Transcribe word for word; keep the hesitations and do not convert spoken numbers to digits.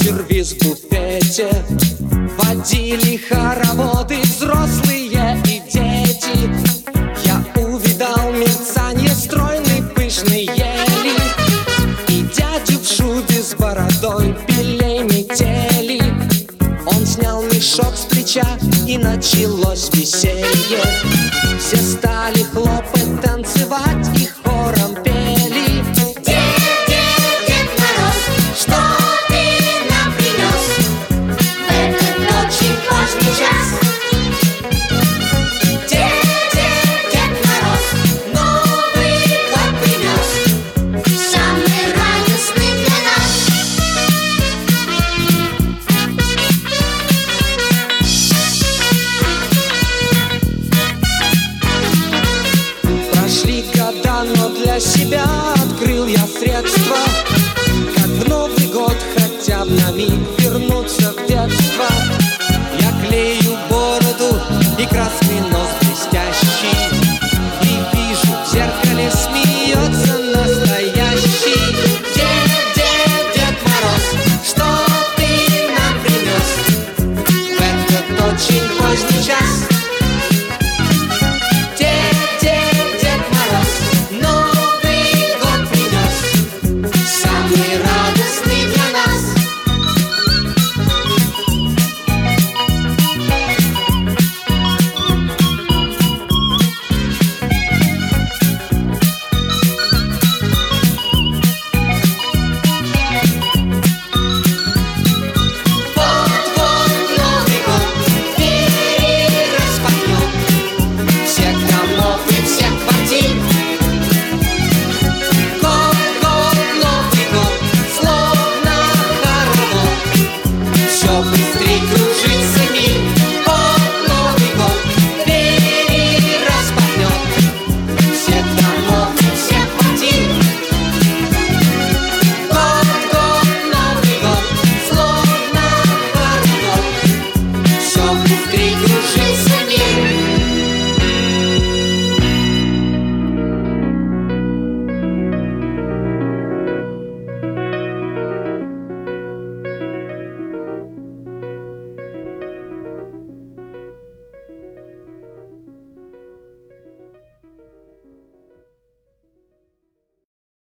сервиз в буфете. Водили хороводы взрослые и дети. Я увидал мерцанье стройной пышной ели и дядю в шубе с бородой белей метели. Он снял мешок с плеча, и началось веселье. Все стали хлопать, танцевать и хором пели: Дед, дед, Дед Мороз, что ты нам принес в этот очень поздний час? Дед, дед, Дед Мороз, Новый год принес, самый радостный для нас. Прошли года, но для себя открыл я средства, как в Новый год хотя бы на миг вернуться в детство. Я клею бороду и красный нос блестящий, и вижу в зеркале смеется настоящий. Дед, дед, Дед Мороз, Что ты нам принес в этот очень поздний час? Дед, дед, Дед Мороз, Новый год принес, самый радостный для нас. Вот-вот Новый год двери распахнет, всех домов и всех квартир. Год, год, Новый год, словно хоровод, все быстрей кружится мир. Вот Новый год двери распахнет, всех домов и всех квартир. Год, год, Новый год, словно хоровод, все быстрей кружится